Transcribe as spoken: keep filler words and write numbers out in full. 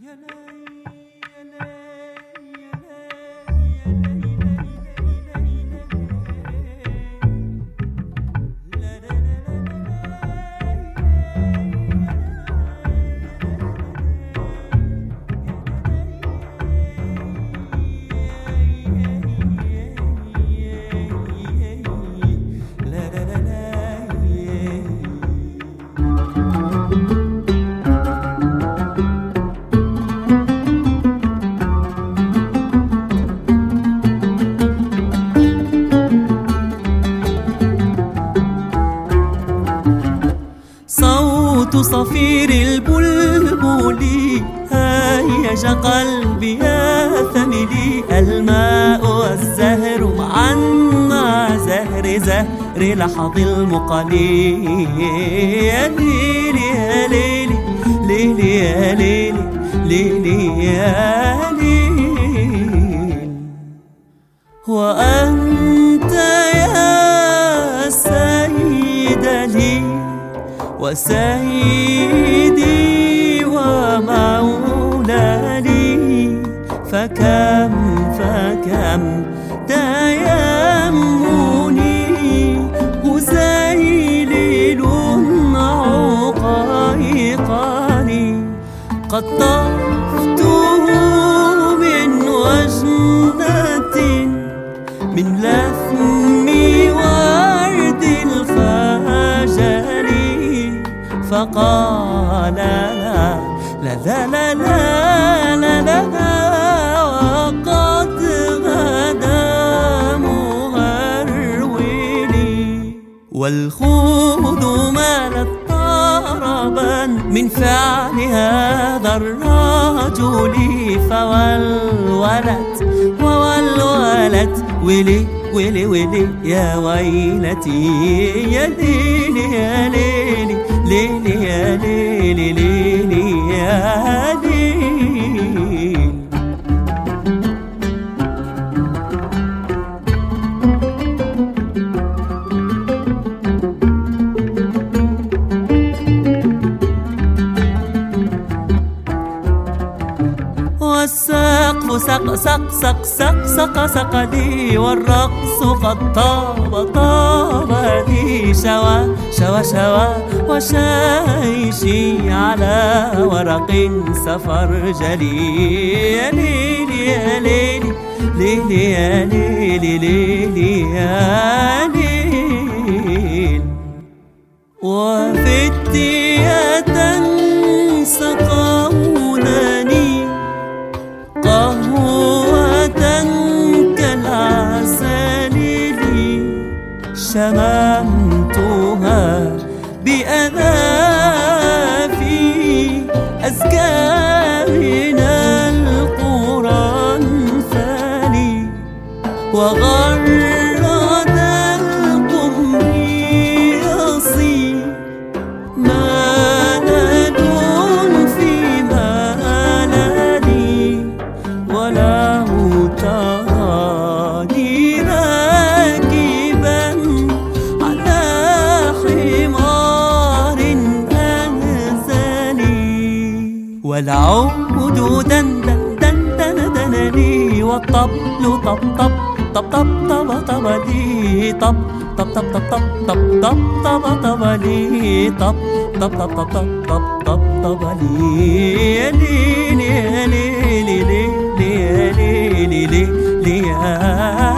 صوت صفير البلبل هيج قلبي يا ثملي، الماء والزهر معا مع زهر زهر لحظ المقلي. يا ليلي يا ليلي ليلي يا ليلي ليلي يا ليلي. وأنت يا سيد لي وسيدي ومولى لي، فكم فكم تيمني أزيلل عقيقاني، قد طفته من وجنة من لثم ورد الخجل، فقال لا لا لا لا لا لا لا وقد غدا مهرولي. والخوض مالت طربا من فعل هذا الرجل، فولولت وولولت ولي ويلي ويلي يا ويلتي. يا ليلي يا ليلي ليلي يا ليلي ليلي يا ليلي. والسقف سق سق سق سق سق سق لي، والرقص قد طاب طاب لي، شوى شوى شوى وشايشي على ورق سفرجلي. يا ليلي يا ليلي ليلي يا ليلي ليلي يا ليل. وفتية سقونني قهوة كالعسل لي، شممتها بأنافي أزكى من القرنفل، وغرد القميص مالد في مالني، وله تراني راكبا على حمار أنزلي، والعود دندن دندن دنني، والطبل طب طب طب طب طب طب لي، طب طب طب طب طب طب طب طب لي، طب طب طب طب طب طب طب لي. يا ليلي يا ليلي ليلي يا ليلي ليلي يا